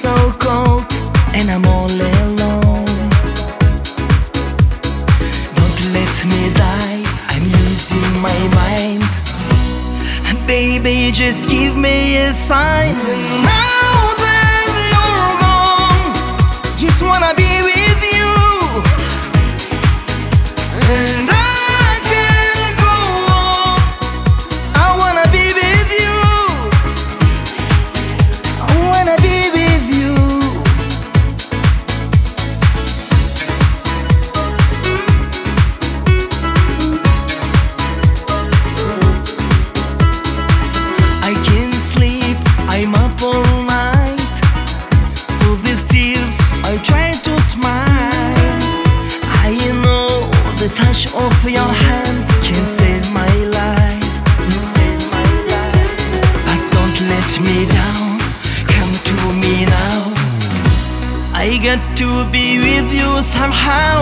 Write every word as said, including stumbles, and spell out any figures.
so cold and I'm all alone. Don't let me die, I'm losing my mind. Baby, just give me a sign. Now that you're gone, just wanna be with you. And I can't go on, I wanna be with you. I wanna be with you. I can't sleep, I'm up all night. Through these tears, I try to smile. I know the touch of your hand can save my life. But don't let me down, come to me now. I got to be with you somehow.